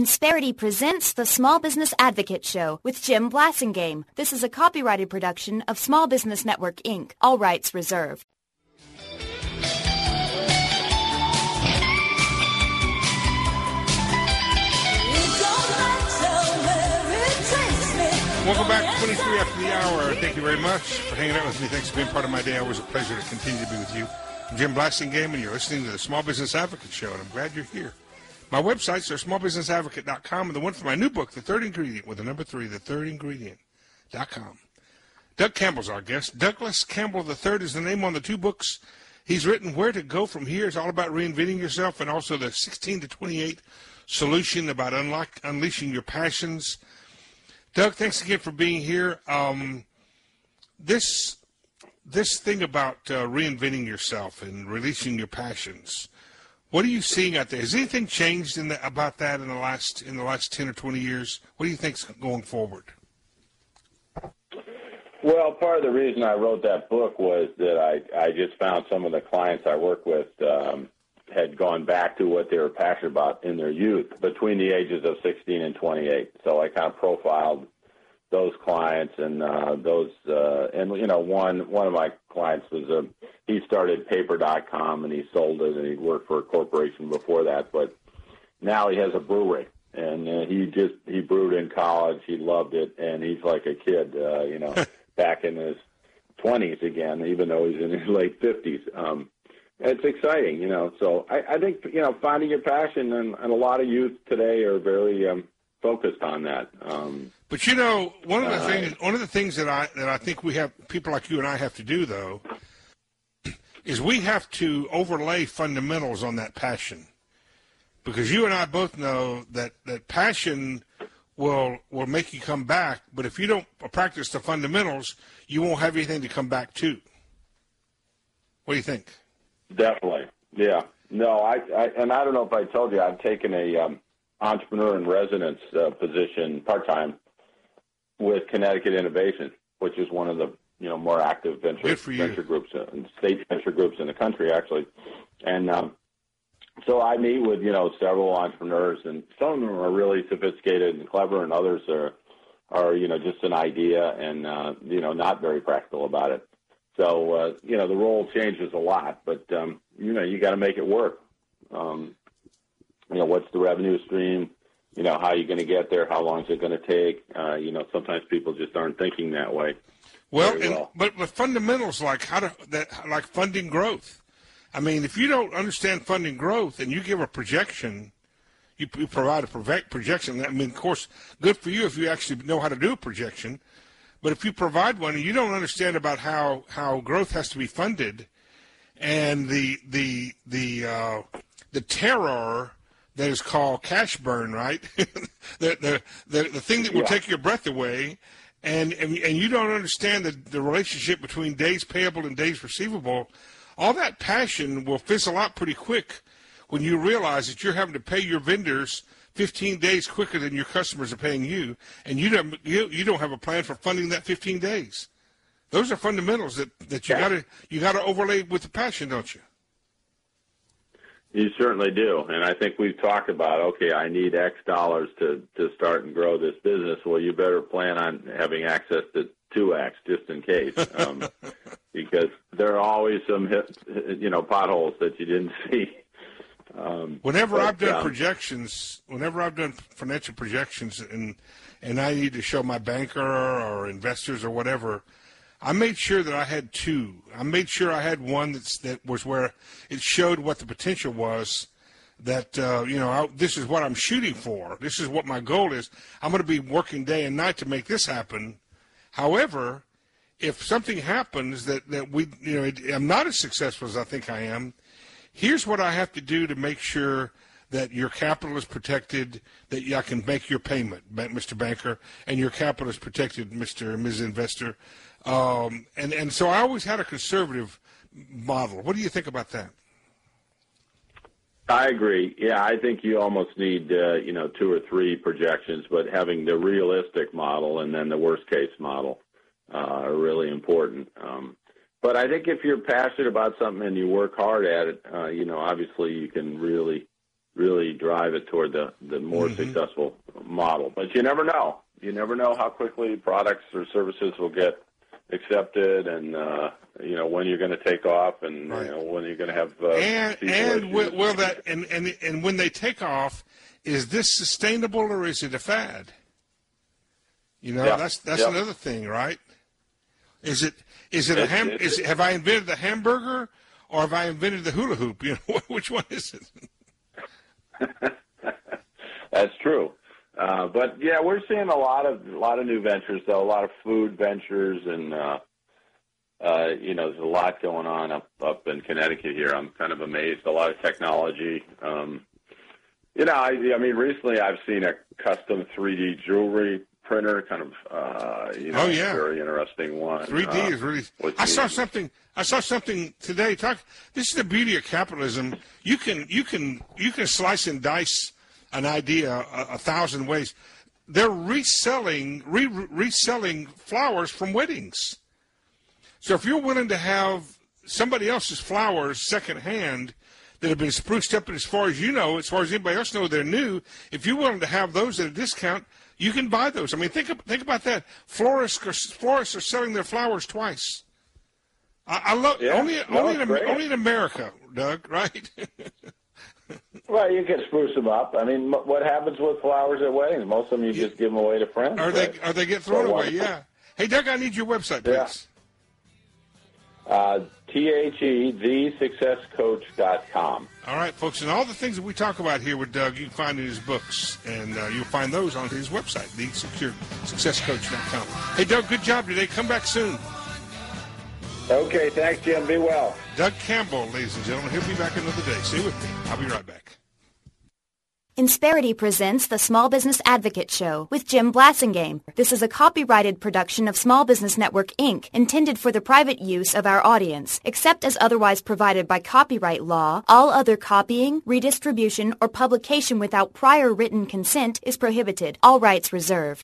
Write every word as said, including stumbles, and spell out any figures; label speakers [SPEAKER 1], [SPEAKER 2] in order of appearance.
[SPEAKER 1] Insperity presents the Small Business Advocate Show with Jim Blasingame. This is a copyrighted production of Small Business Network, Incorporated. All rights reserved.
[SPEAKER 2] Welcome back, twenty-three after the hour. Thank you very much for hanging out with me. Thanks for being part of my day. Always a pleasure to continue to be with you. I'm Jim Blasingame, and you're listening to the Small Business Advocate Show, and I'm glad you're here. My websites are small business advocate dot com, and the one for my new book, The Third Ingredient, with the number three, the third ingredient dot com. Doug Campbell's our guest. Douglas Campbell the third is the name on the two books he's written. Where to Go From Here is all about reinventing yourself, and also the sixteen to twenty-eight solution about unlock, unleashing your passions. Doug, thanks again for being here. Um, this this thing about uh, reinventing yourself and releasing your passions, what are you seeing out there? Has anything changed in the, about that in the last in the last ten or twenty years? What do you think's going forward?
[SPEAKER 3] Well, part of the reason I wrote that book was that I, I just found some of the clients I work with um, had gone back to what they were passionate about in their youth between the ages of sixteen and twenty-eight. So I kind of profiled those clients and uh, those, uh, and you know, one one of my clients was a, he started paper dot com and he sold it, and he worked for a corporation before that, but now he has a brewery, and uh, he just he brewed in college, he loved it, and he's like a kid, uh, you know, back in his twenties again, even though he's in his late fifties. Um, it's exciting, you know. So I, I think you know finding your passion, and, and a lot of youth today are very um, focused on that. Um,
[SPEAKER 2] But you know, one of the
[SPEAKER 3] uh,
[SPEAKER 2] things one of the things that I that I think we have people like you and I have to do though is we have to overlay fundamentals on that passion, because you and I both know that, that passion will will make you come back, but if you don't practice the fundamentals, you won't have anything to come back to. What do you think?
[SPEAKER 3] Definitely, yeah. No, I, I and I don't know if I told you, I've taken a um, entrepreneur in residence uh, position part time with Connecticut Innovation, which is one of the you know more active venture venture groups uh, and state venture groups in the country, actually. And um, so I meet with you know several entrepreneurs, and some of them are really sophisticated and clever, and others are are you know just an idea and uh, you know not very practical about it. So uh, you know the role changes a lot, but um, you know you got to make it work. Um, you know what's the revenue stream? You know, how are you going to get there? How long is it going to take? Uh, you know, sometimes people just aren't thinking that way.
[SPEAKER 2] Well,
[SPEAKER 3] well.
[SPEAKER 2] And, but but fundamentals like how to that like funding growth. I mean, if you don't understand funding growth and you give a projection, you, you provide a projection. I mean, of course, good for you if you actually know how to do a projection. But if you provide one and you don't understand about how, how growth has to be funded, and the the the uh, the terror that is called cash burn, right? the, the the the thing that will yeah. take your breath away, and, and and you don't understand the, the relationship between days payable and days receivable, all that passion will fizzle out pretty quick when you realize that you're having to pay your vendors fifteen days quicker than your customers are paying you, and you don't you, you don't have a plan for funding that fifteen days. Those are fundamentals that, that you yeah. gotta you gotta overlay with the passion, don't you?
[SPEAKER 3] You certainly do, and I think we've talked about, okay, I need X dollars to, to start and grow this business. Well, you better plan on having access to two X just in case, um, because there are always some, you know, potholes that you didn't see. Um,
[SPEAKER 2] whenever
[SPEAKER 3] but,
[SPEAKER 2] I've done
[SPEAKER 3] um,
[SPEAKER 2] projections, whenever I've done financial projections, and and I need to show my banker or investors or whatever, I made sure that I had two. I made sure I had one that's, that was where it showed what the potential was, that, uh, you know, I, this is what I'm shooting for. This is what my goal is. I'm going to be working day and night to make this happen. However, if something happens that, that we, you know, I'm not as successful as I think I am, here's what I have to do to make sure that your capital is protected, that I can make your payment, Mister Banker, and your capital is protected, Mister and Miz Investor. Um, and, and so I always had a conservative model. What do you think about that?
[SPEAKER 3] I agree. Yeah, I think you almost need, uh, you know, two or three projections, but having the realistic model and then the worst-case model uh, are really important. Um, but I think if you're passionate about something and you work hard at it, uh, you know, obviously you can really really drive it toward the, the more mm-hmm. successful model. But you never know. You never know how quickly products or services will get accepted, and uh, you know when you're going to take off, and right. you know when you're going to have. Uh,
[SPEAKER 2] and and will, will that and, and and when they take off, is this sustainable or is it a fad? You know, yeah. that's that's yeah. another thing, right? Is it is it it's, a ham? Is it, have I invented the hamburger or have I invented the hula hoop? You know, which one is it?
[SPEAKER 3] That's true, uh, but yeah, we're seeing a lot of a lot of new ventures, though, a lot of food ventures, and uh, uh, you know, there's a lot going on up up in Connecticut here. I'm kind of amazed. A lot of technology. Um, you know, I, I mean, recently I've seen a custom three D jewelry printer, kind of uh, you know,
[SPEAKER 2] oh, yeah.
[SPEAKER 3] very interesting one.
[SPEAKER 2] three D uh, is really. I saw something. I saw something today. Talk. This is the beauty of capitalism. You can you can you can slice and dice an idea a, a thousand ways. They're reselling re, reselling flowers from weddings. So if you're willing to have somebody else's flowers secondhand that have been spruced up, and as far as you know, as far as anybody else knows, they're new. If you're willing to have those at a discount, you can buy those. I mean, think think about that. Florists are, florists are selling their flowers twice. I, I love
[SPEAKER 3] yeah,
[SPEAKER 2] only
[SPEAKER 3] no,
[SPEAKER 2] only in, only in America, Doug. Right?
[SPEAKER 3] Well, you can spruce them up. I mean, what happens with flowers at weddings? Most of them you just give them away to friends.
[SPEAKER 2] Or they or they get thrown away. Yeah. Hey, Doug, I need your website, please.
[SPEAKER 3] Yeah. Uh, T H E, the success coach dot com.
[SPEAKER 2] All right, folks, and all the things that we talk about here with Doug, you can find in his books, and uh, you'll find those on his website, the success coach dot com. Hey, Doug, good job today. Come back soon.
[SPEAKER 3] Okay, thanks, Jim. Be well.
[SPEAKER 2] Doug Campbell, ladies and gentlemen. He'll be back another day. Stay with me. I'll be right back.
[SPEAKER 1] Insperity presents the Small Business Advocate Show with Jim Blasingame. This is a copyrighted production of Small Business Network, Incorporated, intended for the private use of our audience. Except as otherwise provided by copyright law, all other copying, redistribution, or publication without prior written consent is prohibited. All rights reserved.